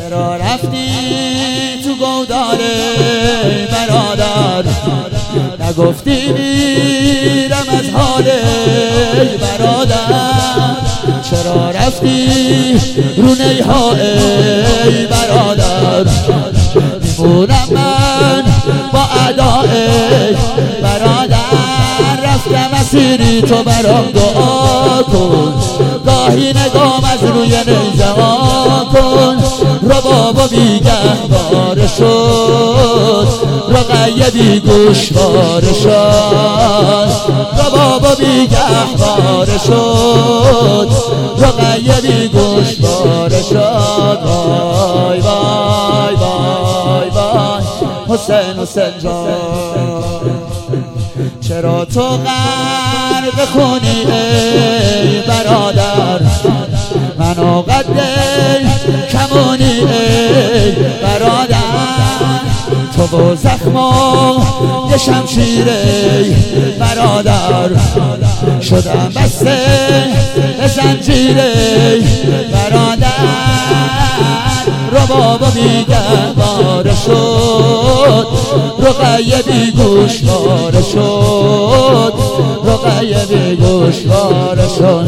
چرا رفتی تو گودال برادر؟ نگفتی میرم از حال برادر. چرا رفتی رو نیها ای برادر؟ میمونم من با ادای برادر. رفتم مسیری تو برام دعا کن، گاهی نگام از روی نیزه کن. رباب بیگهواره شد، رقیه بیگوشواره شد. رباب بیگهواره شد، رقیه بیگوشواره شد. وای وای وای وای حسین حسین جان، چرا تو غرق خونی ای برادر؟ منو قد کمونی ای برادر. تو با زخم یه شمشیر ای برادر، شدم بسته به زنجیر ای برادر. رباب بیگهواره شد، رقیه بیگوشواره شد. رقیه بیگوشواره شد.